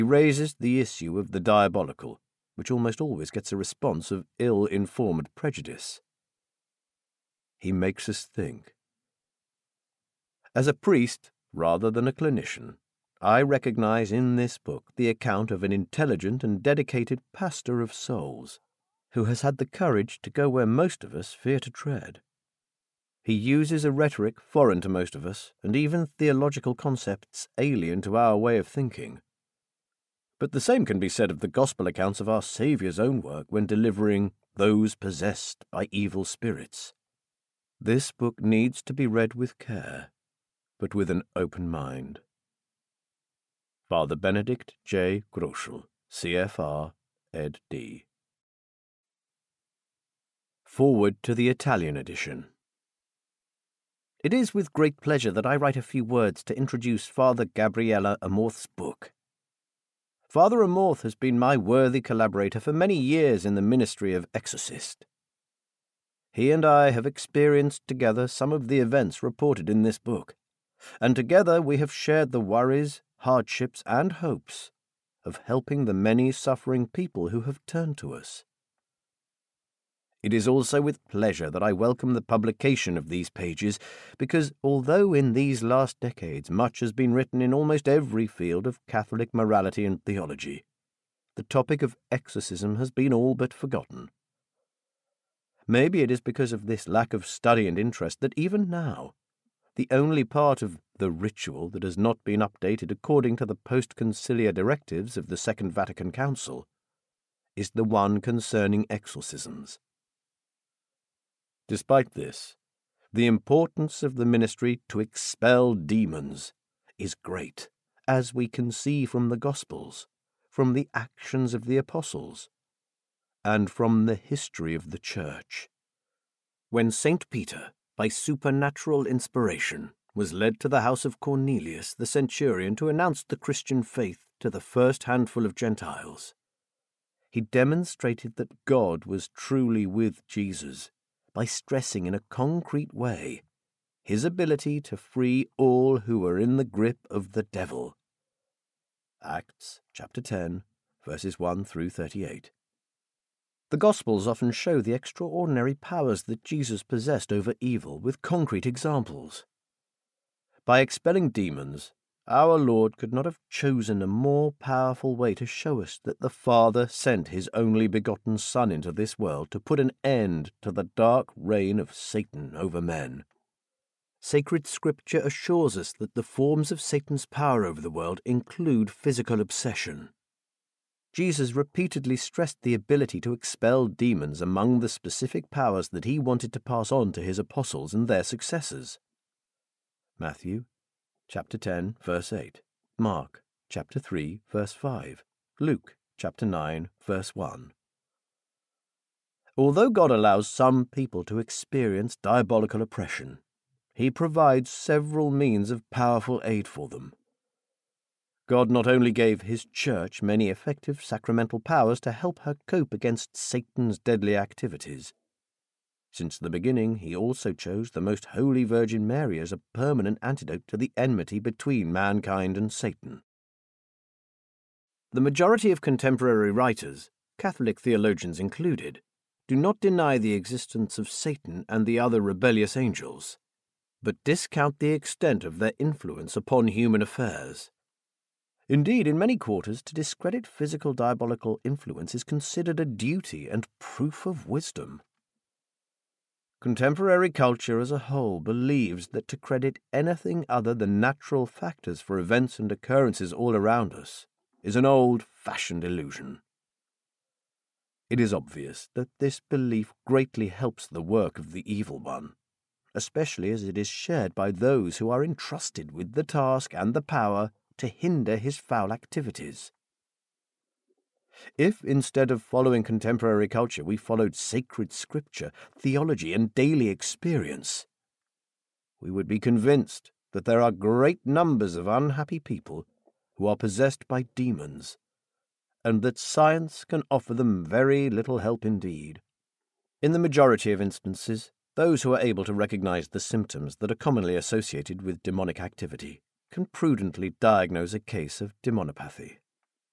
He raises the issue of the diabolical, which almost always gets a response of ill-informed prejudice. He makes us think. As a priest, rather than a clinician, I recognize in this book the account of an intelligent and dedicated pastor of souls, who has had the courage to go where most of us fear to tread. He uses a rhetoric foreign to most of us, and even theological concepts alien to our way of thinking. But the same can be said of the gospel accounts of our Saviour's own work when delivering those possessed by evil spirits. This book needs to be read with care, but with an open mind. Father Benedict J. Groschel, CFR, ed. D. Forward to the Italian edition. It is with great pleasure that I write a few words to introduce Father Gabriele Amorth's book. Father Amorth has been my worthy collaborator for many years in the ministry of exorcist. He and I have experienced together some of the events reported in this book, and together we have shared the worries, hardships, and hopes of helping the many suffering people who have turned to us. It is also with pleasure that I welcome the publication of these pages, because although in these last decades much has been written in almost every field of Catholic morality and theology, the topic of exorcism has been all but forgotten. Maybe it is because of this lack of study and interest that even now, the only part of the ritual that has not been updated according to the post-conciliar directives of the Second Vatican Council is the one concerning exorcisms. Despite this, the importance of the ministry to expel demons is great, as we can see from the Gospels, from the actions of the apostles, and from the history of the Church. When St. Peter, by supernatural inspiration, was led to the house of Cornelius the centurion to announce the Christian faith to the first handful of Gentiles, he demonstrated that God was truly with Jesus by stressing in a concrete way his ability to free all who were in the grip of the devil. Acts chapter 10, verses 1 through 38. The Gospels often show the extraordinary powers that Jesus possessed over evil with concrete examples. By expelling demons, our Lord could not have chosen a more powerful way to show us that the Father sent his only begotten Son into this world to put an end to the dark reign of Satan over men. Sacred Scripture assures us that the forms of Satan's power over the world include physical obsession. Jesus repeatedly stressed the ability to expel demons among the specific powers that he wanted to pass on to his apostles and their successors. Matthew chapter 10, verse 8, Mark chapter 3, verse 5, Luke chapter 9, verse 1. Although God allows some people to experience diabolical oppression, he provides several means of powerful aid for them. God not only gave his Church many effective sacramental powers to help her cope against Satan's deadly activities. Since the beginning, he also chose the Most Holy Virgin Mary as a permanent antidote to the enmity between mankind and Satan. The majority of contemporary writers, Catholic theologians included, do not deny the existence of Satan and the other rebellious angels, but discount the extent of their influence upon human affairs. Indeed, in many quarters, to discredit physical diabolical influence is considered a duty and proof of wisdom. Contemporary culture as a whole believes that to credit anything other than natural factors for events and occurrences all around us is an old-fashioned illusion. It is obvious that this belief greatly helps the work of the evil one, especially as it is shared by those who are entrusted with the task and the power to hinder his foul activities. If, instead of following contemporary culture, we followed sacred scripture, theology, and daily experience, we would be convinced that there are great numbers of unhappy people who are possessed by demons, and that science can offer them very little help indeed. In the majority of instances, those who are able to recognize the symptoms that are commonly associated with demonic activity can prudently diagnose a case of demonopathy.